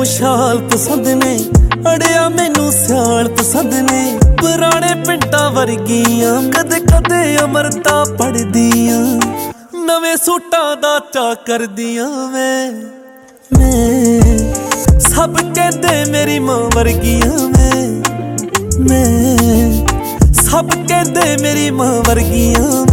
ਤੈਨੂੰ ਸ਼ਾਲ ਪਸੰਦ ਨੇ, ਅੜਿਆ ਮੈਨੂੰ ਸਿਆਲ ਪਸੰਦ ਨੇ। ਪੁਰਾਣੇ ਪਿੰਡਾਂ ਵਰਗੀਆਂ ਕਦੇ ਕਦੇ ਅਮਰਤਾ ਪੜਦੀਆਂ, ਨਵੇਂ ਸੂਟਾਂ ਦਾ ਚਾਅ ਕਰਦੀਆਂ। ਮੈਂ ਸਭ ਕਹਿੰਦੇ ਮੇਰੀ ਮਾਂ ਵਰਗੀਆਂ। ਮੈਂ ਸਭ ਕਹਿੰਦੇ ਮੇਰੀ ਮਾਂ ਵਰਗੀਆਂ।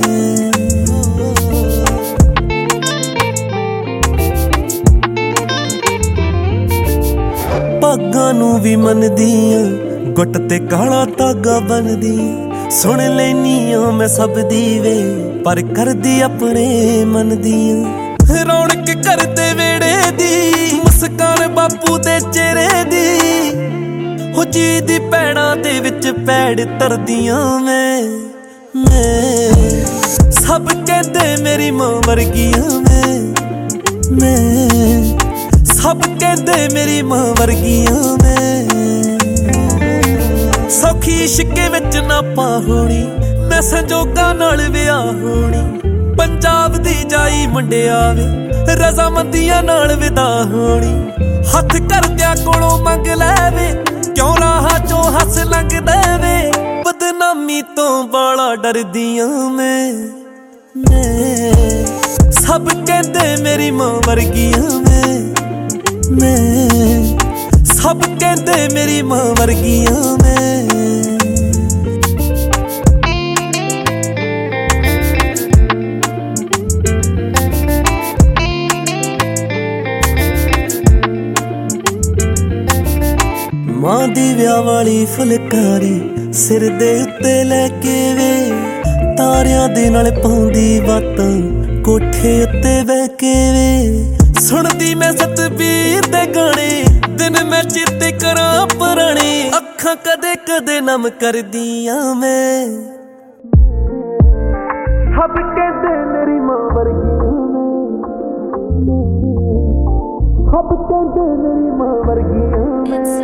ਭਾਗਾਂ ਨੂੰ ਵੀ ਮੰਨਦੀਆਂ, ਗੁੱਟ ਤੇ ਕਾਲਾ ਧਾਗਾ ਬੰਨਦੀਆਂ। ਸੁਣ ਲੈਨੀ ਆਂ ਮੈਂ ਸਭ ਦੀ ਵੇ, ਪਰ ਕਰਦੀ ਆਪਣੇ ਮਨ ਦੀਆਂ। ਰੌਣਕ ਕਰਦੇ ਵੇੜੇ ਦੀ, ਮੁਸਕਾਨ ਬਾਪੂ ਦੇ ਚਿਹਰੇ ਦੀ। ਹੋ ਜੀ ਦੀ ਪੈੜਾਂ ਦੇ ਵਿੱਚ ਪੈੜ ਧਰਦੀਆਂ। ਮੈਂ ਸਭ ਕਹਿੰਦੇ ਮੇਰੀ ਮਾਂ ਵਰਗੀਆਂ। ਮੈਂ ਸਭ ਕਹਿੰਦੇ ਮੇਰੀ ਮਾਂ ਵਰਗੀਆਂ। ਸੌਖੀ ਇਸ਼ਕੇ ਵਿੱਚ ਨਾ ਪਾ ਹੋਣੀ, ਮੈਂ ਸੰਜੋਗਾਂ ਨਾਲ ਵਿਆਹ ਹੋਣੀ। ਪੰਜਾਬ ਦੀ ਜਾਈ ਮੁੰਡਿਆ ਵੇ, ਰਜ਼ਾਮੰਦੀਆਂ ਨਾਲ ਵਿਦਾ ਹੋਣੀ। ਹੱਥ ਕਰਦਿਆਂ ਕੋਲੋਂ ਮੰਗ ਲੈਵੇ, ਕਿਉਂ ਰਾਹਾਂ ਚੋਂ ਹੱਸ ਲੰਘਦਾ ਵੇ। ਬਦਨਾਮੀ ਤੋਂ ਬਾਲਾ ਡਰਦੀਆਂ। ਮੈਂ ਸਭ ਕਹਿੰਦੇ ਮੇਰੀ ਮਾਂ ਵਰਗੀਆਂ। ਮੈਂ ਸਭ ਕਹਿੰਦੇ ਮੇਰੀ ਮਾਂ ਵਰਗੀਆਂ। ਮਾਂ ਦੀ ਵਿਆਹ ਵਾਲੀ ਫੁਲਕਾਰੀ ਸਿਰ ਦੇ ਉੱਤੇ ਲੈ ਕੇ ਵੇ, ਤਾਰਿਆਂ ਦੇ ਨਾਲ ਪਾਉਂਦੀ ਬਾਤਾਂ ਕੋਠੇ ਉੱਤੇ ਬਹਿ ਕੇ ਵੇ। ਸੁਣਦੀ ਮੈਂ ਸਤਬੀਰ ਦੇ ਗਾਣੇ, ਦਿਨ ਮੈਂ ਚੇਤੇ ਕਰਾਂ ਪੁਰਾਣੇ। ਅੱਖਾਂ ਕਦੇ ਕਦੇ ਨਮ ਕਰਦੀਆਂ। ਮੈਂ ਸਭ ਕਹਿੰਦੇ ਮੇਰੀ ਮਾਂ ਵਰਗੀਆਂ। ਸਭ ਕਹਿੰਦੇ ਮੇਰੀ ਮਾਂ ਵਰਗੀਆਂ।